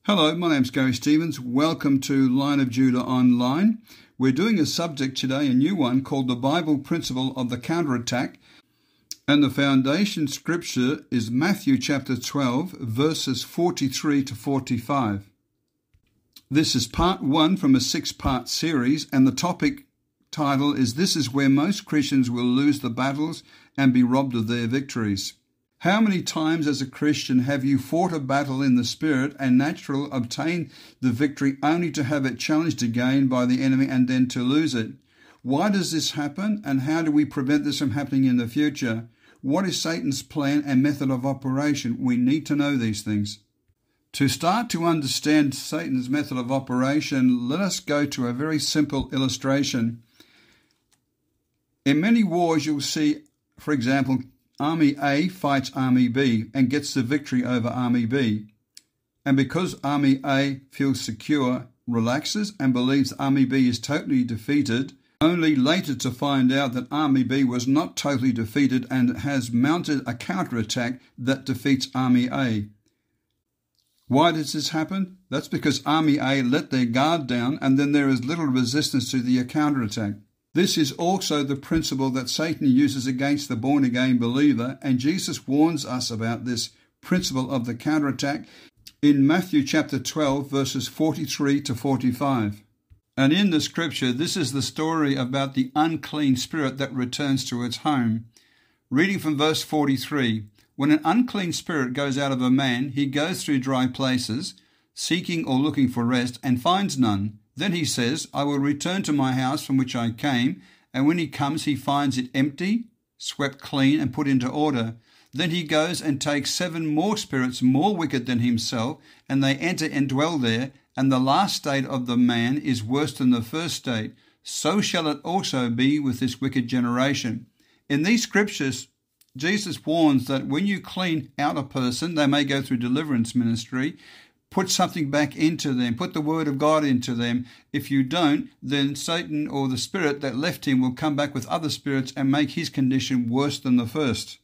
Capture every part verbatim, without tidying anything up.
Hello, my name's Gary Stevens. Welcome to Line of Judah Online. We're doing a subject today, a new one, called the Bible Principle of the Counterattack. And the foundation scripture is Matthew chapter twelve, verses forty-three to forty-five. This is part one from a six-part series, and the topic title is This is where most Christians will lose the battles and be robbed of their victories. How many times as a Christian have you fought a battle in the spirit and naturally obtained the victory only to have it challenged again by the enemy and then to lose it? Why does this happen, and how do we prevent this from happening in the future? What is Satan's plan and method of operation? We need to know these things. To start to understand Satan's method of operation, let us go to a very simple illustration. In many wars you'll see, for example, Army A fights Army B and gets the victory over Army B. And because Army A feels secure, relaxes, and believes Army B is totally defeated, only later to find out that Army B was not totally defeated and has mounted a counterattack that defeats Army A. Why does this happen? That's because Army A let their guard down, and then there is little resistance to the counterattack. This is also the principle that Satan uses against the born-again believer, and Jesus warns us about this principle of the counterattack in Matthew chapter twelve, verses forty-three to forty-five. And in the scripture, this is the story about the unclean spirit that returns to its home. Reading from verse forty-three, when an unclean spirit goes out of a man, he goes through dry places, seeking or looking for rest, and finds none. Then he says, I will return to my house from which I came, and when he comes he finds it empty, swept clean, and put into order. Then he goes and takes seven more spirits more wicked than himself, and they enter and dwell there, and the last state of the man is worse than the first state. So shall it also be with this wicked generation. In these scriptures, Jesus warns that when you clean out a person, they may go through deliverance ministry, put something back into them, put the word of God into them. If you don't, then Satan or the spirit that left him will come back with other spirits and make his condition worse than the first.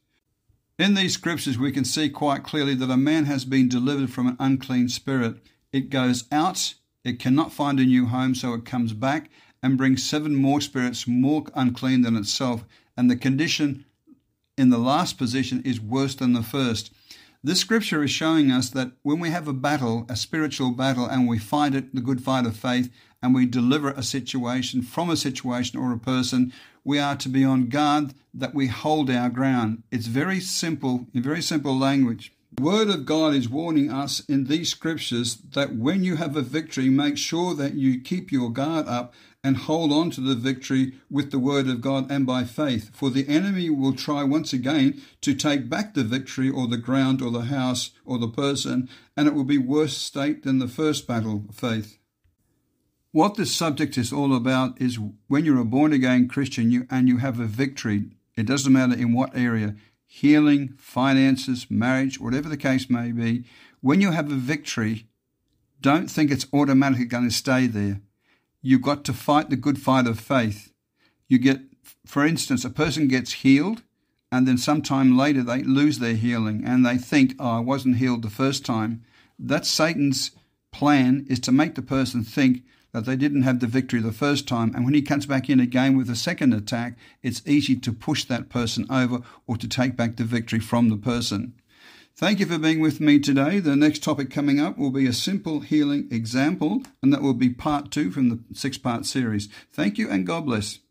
In these scriptures, we can see quite clearly that a man has been delivered from an unclean spirit. It goes out, it cannot find a new home, so it comes back and brings seven more spirits more unclean than itself, and the condition in the last position is worse than the first. This scripture is showing us that when we have a battle, a spiritual battle, and we fight it, the good fight of faith, and we deliver a situation from a situation or a person, we are to be on guard that we hold our ground. It's very simple, in very simple language. The Word of God is warning us in these scriptures that when you have a victory, make sure that you keep your guard up and hold on to the victory with the Word of God and by faith. For the enemy will try once again to take back the victory or the ground or the house or the person, and it will be worse state than the first battle of faith. What this subject is all about is when you're a born-again Christian you, and you have a victory, it doesn't matter in what area, healing, finances, marriage, whatever the case may be, when you have a victory, don't think it's automatically going to stay there. You've got to fight the good fight of faith. You get, for instance, a person gets healed, and then sometime later they lose their healing, and they think, oh, I wasn't healed the first time. That's Satan's plan, is to make the person think that they didn't have the victory the first time, and when he comes back in again with a second attack, it's easy to push that person over or to take back the victory from the person. Thank you for being with me today. The next topic coming up will be a simple healing example, and that will be part two from the six-part series. Thank you and God bless.